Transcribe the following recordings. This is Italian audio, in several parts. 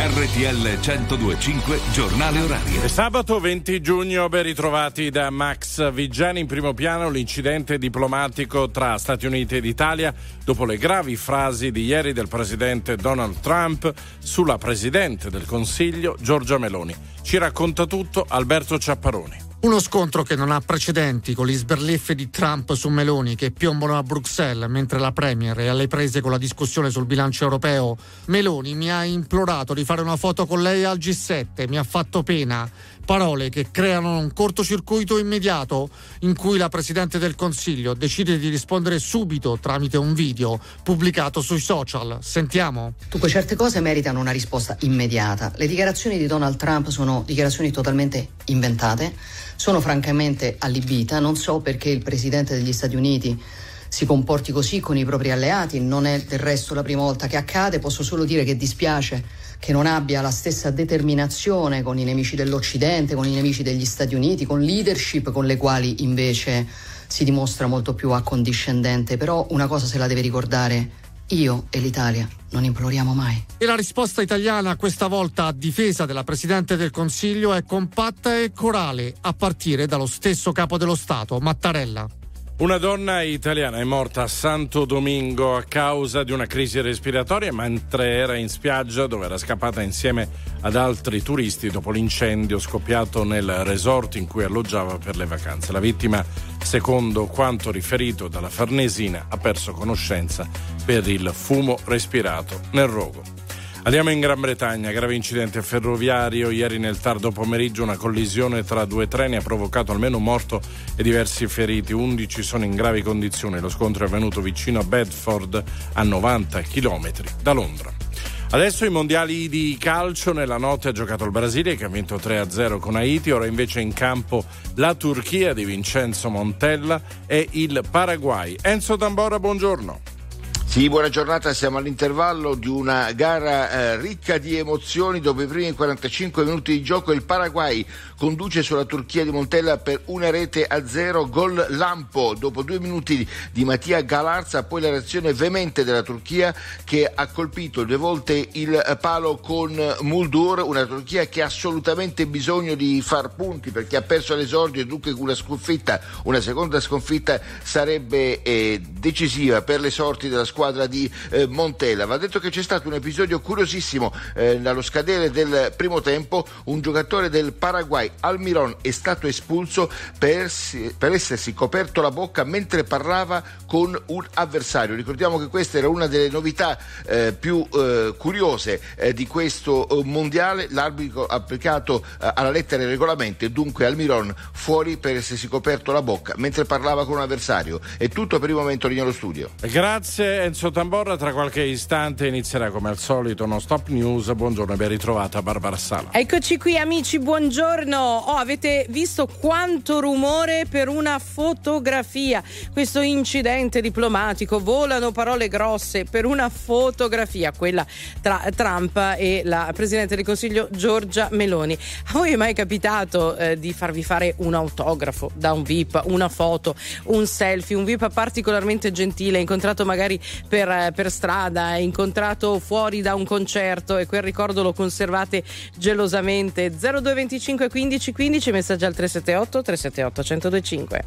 RTL 102.5 Giornale Orario. È sabato 20 giugno, ben ritrovati da Max Vigiani. In primo piano l'incidente diplomatico tra Stati Uniti ed Italia dopo le gravi frasi di ieri del presidente Donald Trump sulla presidente del Consiglio Giorgia Meloni. Ci racconta tutto Alberto Ciapparoni. Uno scontro che non ha precedenti, con gli sberleffi di Trump su Meloni che piombano a Bruxelles mentre la Premier è alle prese con la discussione sul bilancio europeo. Meloni mi ha implorato di fare una foto con lei al G7, mi ha fatto pena. Parole che creano un cortocircuito immediato in cui la Presidente del Consiglio decide di rispondere subito tramite un video pubblicato sui social. Sentiamo. Dunque, certe cose meritano una risposta immediata. Le dichiarazioni di Donald Trump sono dichiarazioni totalmente inventate, sono francamente allibita. Non so perché il Presidente degli Stati Uniti si comporti così con i propri alleati, non è del resto la prima volta che accade. Posso solo dire che dispiace che non abbia la stessa determinazione con i nemici dell'Occidente, con i nemici degli Stati Uniti, con leadership con le quali invece si dimostra molto più accondiscendente. Però una cosa se la deve ricordare: io e l'Italia non imploriamo mai. E la risposta italiana, questa volta a difesa della Presidente del Consiglio, è compatta e corale, a partire dallo stesso capo dello Stato, Mattarella. Una donna italiana è morta a Santo Domingo a causa di una crisi respiratoria mentre era in spiaggia, dove era scappata insieme ad altri turisti dopo l'incendio scoppiato nel resort in cui alloggiava per le vacanze. La vittima, secondo quanto riferito dalla Farnesina, ha perso conoscenza per il fumo respirato nel rogo. Andiamo in Gran Bretagna, grave incidente ferroviario. Ieri nel tardo pomeriggio una collisione tra due treni ha provocato almeno un morto e diversi feriti. 11 sono in gravi condizioni. Lo scontro è avvenuto vicino a Bedford, a 90 chilometri da Londra. Adesso i mondiali di calcio. Nella notte ha giocato il Brasile, che ha vinto 3-0 con Haiti. Ora invece in campo la Turchia di Vincenzo Montella e il Paraguay. Enzo Tambora, buongiorno. Sì, buona giornata, siamo all'intervallo di una gara ricca di emozioni. Dopo i primi 45 minuti di gioco il Paraguay conduce sulla Turchia di Montella per 1-0, gol lampo dopo 2 minuti di Mattia Galarza. Poi la reazione veemente della Turchia, che ha colpito 2 volte il palo con Muldur. Una Turchia che ha assolutamente bisogno di far punti, perché ha perso l'esordio e dunque una seconda sconfitta sarebbe decisiva per le sorti della squadra di Montella. Va detto che c'è stato un episodio curiosissimo dallo scadere del primo tempo. Un giocatore del Paraguay, Almirón, è stato espulso per essersi coperto la bocca mentre parlava con un avversario. Ricordiamo che questa era una delle novità più curiose di questo mondiale. L'arbitro ha applicato alla lettera il regolamento e dunque Almirón fuori per essersi coperto la bocca mentre parlava con un avversario. È tutto per il momento lì nello studio. Grazie Enzo Tamborra. Tra qualche istante inizierà come al solito Non Stop News. Buongiorno e ben ritrovata Barbara Sala. Eccoci qui amici, buongiorno. Avete visto quanto rumore per una fotografia? Questo incidente diplomatico, volano parole grosse per una fotografia, quella tra Trump e la Presidente del Consiglio Giorgia Meloni. A voi è mai capitato di farvi fare un autografo da un VIP, una foto, un selfie, un VIP particolarmente gentile, incontrato magari per strada, incontrato fuori da un concerto, e quel ricordo lo conservate gelosamente? 0225 15 15, messaggi al 378 378 1025.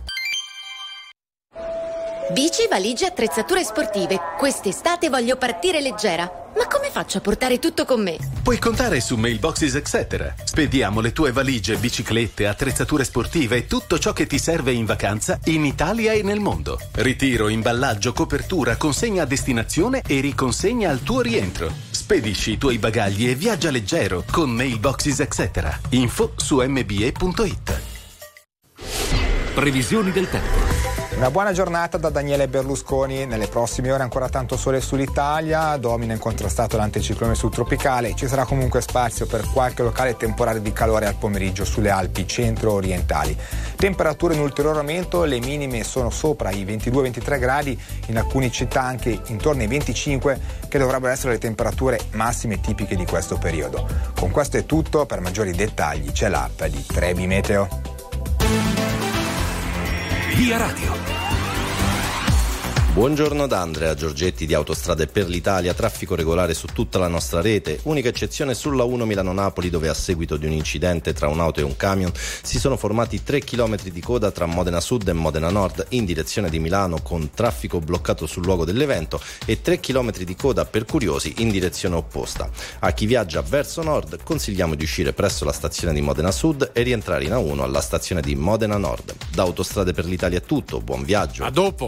Bici, valigie, attrezzature sportive. Quest'estate voglio partire leggera. Ma come faccio a portare tutto con me? Puoi contare su Mailboxes Etc. Spediamo le tue valigie, biciclette, attrezzature sportive e tutto ciò che ti serve in vacanza in Italia e nel mondo. Ritiro, imballaggio, copertura, consegna a destinazione e riconsegna al tuo rientro. Spedisci i tuoi bagagli e viaggia leggero con Mailboxes Etc. Info su mbe.it. Previsioni del tempo. Una buona giornata da Daniele Berlusconi. Nelle prossime ore ancora tanto sole sull'Italia, domina incontrastato l'anticiclone subtropicale. Ci sarà comunque spazio per qualche locale temporale di calore al pomeriggio sulle Alpi centro-orientali. Temperature in ulteriore aumento, le minime sono sopra i 22-23 gradi, in alcune città anche intorno ai 25, che dovrebbero essere le temperature massime tipiche di questo periodo. Con questo è tutto, per maggiori dettagli c'è l'app di Trebi Meteo. Via Radio. Buongiorno da Andrea Giorgetti di Autostrade per l'Italia. Traffico regolare su tutta la nostra rete, unica eccezione sulla 1 Milano-Napoli, dove a seguito di un incidente tra un'auto e un camion si sono formati 3 km di coda tra Modena Sud e Modena Nord in direzione di Milano, con traffico bloccato sul luogo dell'evento, e 3 km di coda per curiosi in direzione opposta. A chi viaggia verso nord consigliamo di uscire presso la stazione di Modena Sud e rientrare in A1 alla stazione di Modena Nord. Da Autostrade per l'Italia è tutto, buon viaggio. A dopo.